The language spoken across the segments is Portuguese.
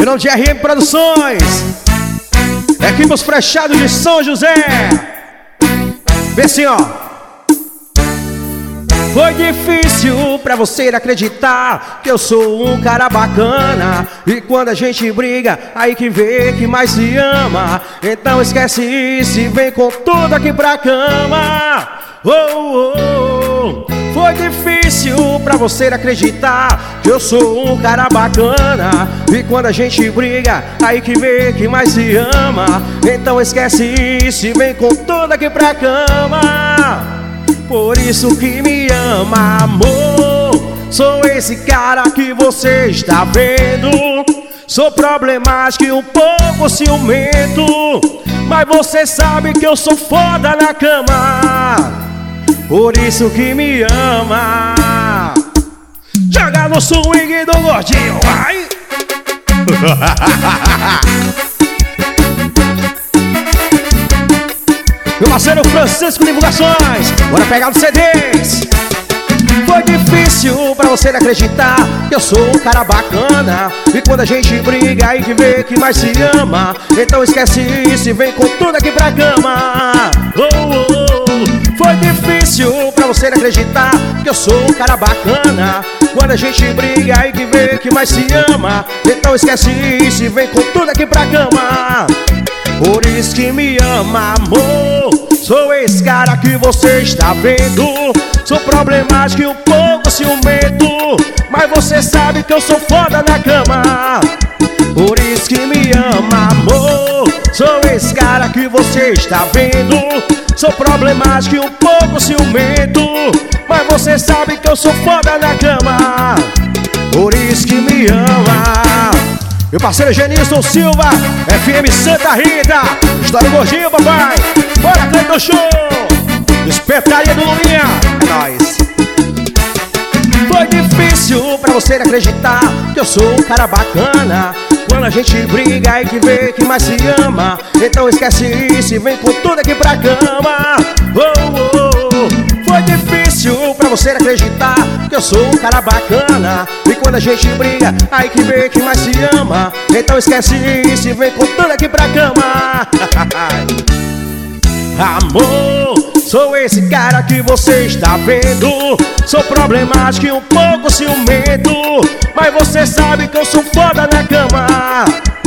nome de RM Produções, equipes fechados de São José. Vê assim, ó. Foi difícil pra você acreditar que eu sou um cara bacana. E quando a gente briga, aí que vê que mais se ama. Então esquece isso e vem com tudo aqui pra cama. Oh, oh, oh. Foi difícil pra você acreditar que eu sou um cara bacana. E quando a gente briga, aí que vê que mais se ama. Então esquece isso e vem com tudo aqui pra cama. Por isso que me ama, amor. Sou esse cara que você está vendo. Sou problemático e um pouco ciumento, mas você sabe que eu sou foda na cama. Por isso que me ama. Joga no swing do gordinho, vai. Meu parceiro Francisco Divulgações, bora pegar os CDs. Foi difícil pra você acreditar que eu sou um cara bacana. E quando a gente briga, aí que vê que mais se ama. Então esquece isso e vem com tudo aqui pra cama. Oh, oh, oh. Foi difícil pra você acreditar que eu sou um cara bacana. Quando a gente briga, aí que vê que mais se ama. Então esquece isso e vem com tudo aqui pra cama. Por isso que me ama, amor. Sou esse cara que você está vendo. Sou problemático e um pouco ciumento, mas você sabe que eu sou foda na cama. Por isso que me ama, amor. Sou esse cara que você está vendo. Sou problemático e um pouco ciumento, mas você sabe que eu sou foda na cama. Por isso que me ama. Meu parceiro Genilson Silva, FM Santa Rita. História do gordinho, papai. Bora, Cleiton Show. Espetaria do Lulinha. É nóis. Foi difícil pra você acreditar que eu sou um cara bacana. Quando a gente briga, aí que vê que mais se ama. Então esquece isso e vem com tudo aqui pra cama. Oh, oh, oh. Foi difícil pra você acreditar que eu sou um cara bacana. E quando a gente briga, aí que vê que mais se ama. Então esquece isso e vem com tudo aqui pra cama. Amor, sou esse cara que você está vendo. Sou problemático e um pouco ciumento, mas você sabe que eu sou foda na cama.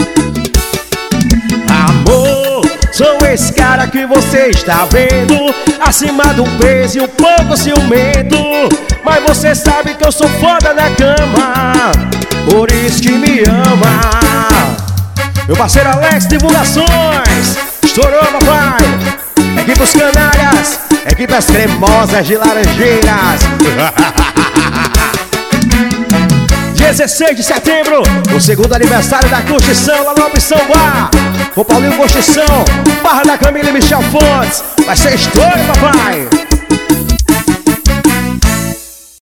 Amor, sou esse cara que você está vendo. Acima do peso e um pouco ciumento, mas você sabe que eu sou foda na cama. Por isso que me ama. Meu parceiro Alex Divulgações, estourou, papai. Equipes Canárias, equipes cremosas de Laranjeiras. 16 de setembro, o segundo aniversário da Construção lá no Opção Bar. O Paulinho Construção, Barra da Camila e Michel Fontes. Vai ser estouro, papai.